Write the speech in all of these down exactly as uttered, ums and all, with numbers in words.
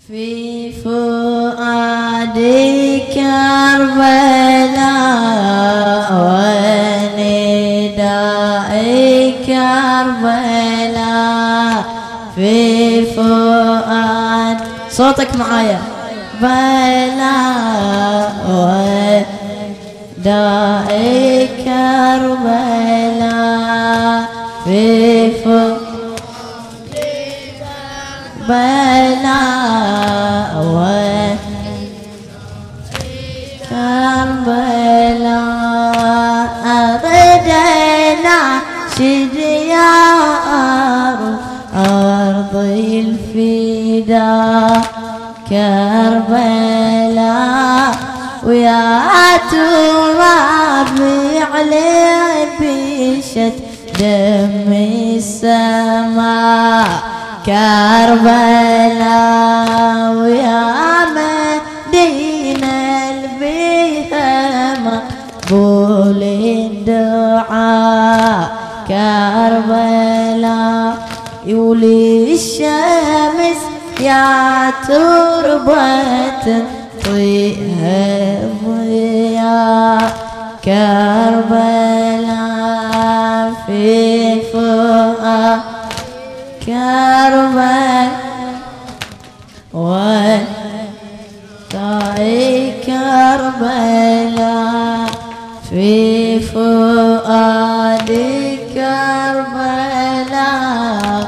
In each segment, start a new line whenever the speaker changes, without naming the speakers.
في فؤادي كربلاء وندائي كربلاء في فؤاد صوتك معايا بلاء ودائي كربلاء في فؤاد بلاء كربلاء أردنا شديا أرضي الفداء كربلاء ويا تراب عليه بشت دم السماء كربلاء ويا مدينة البيها مقبول الدعاء كربلاء يولي الشمس يا تربة طيها ضياء كربلاء في فؤاد كربلاء ودائي كربلاء في فؤادي كربلاء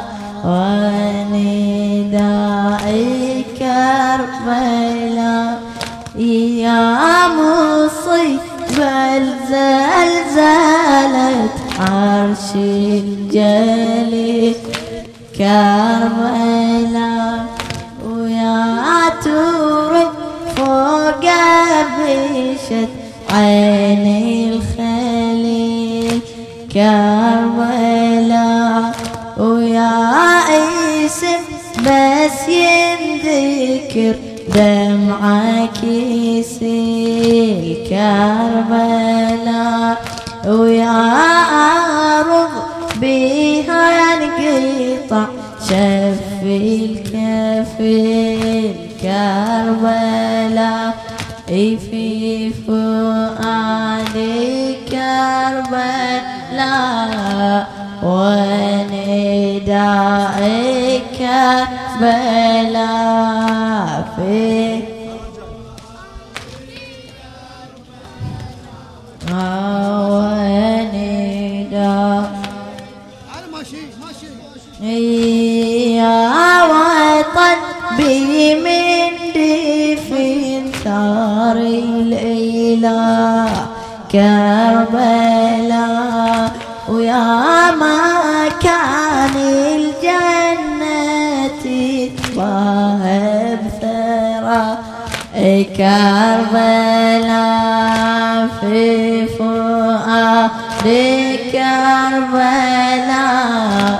وندائي كربلاء يا مصيبة زلزلت عرش الجليل كربلاء ويا ترب فوق بشت عيني الخليل كربلاء ويا اسم بس ينذكر دمعك يسيل كربلاء ويا أرض بها ينقطع شف الكفيل كربلاء في فؤادي كربلاء وندائي كربلاء في يا وطن بي من دفن ثار الإله كربلاء ويا مكان الجنة تباهى بثرى كربلاء في فؤادي كربلاء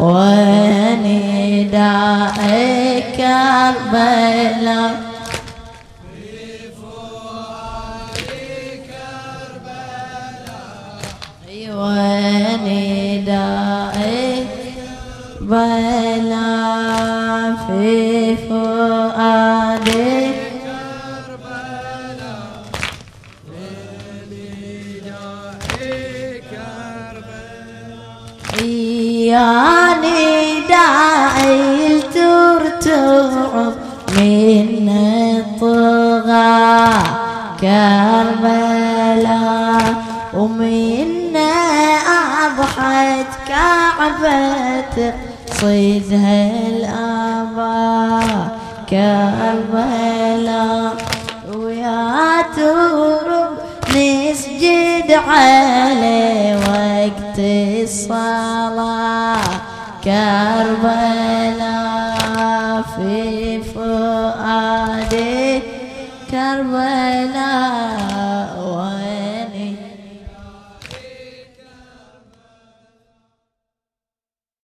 وندائي كربلاء
في فؤادي كربلاء
وندائي كربلاء في فؤادي
كربلاء وندائي كربلاء
يا ندائي ترتعب من الطغى كربلاء ومنا أضحت كعبة صيدها الآباء كربلاء ويا ترب نسجد عليه وقت الصلاة كربلاء في فؤادي كربلاء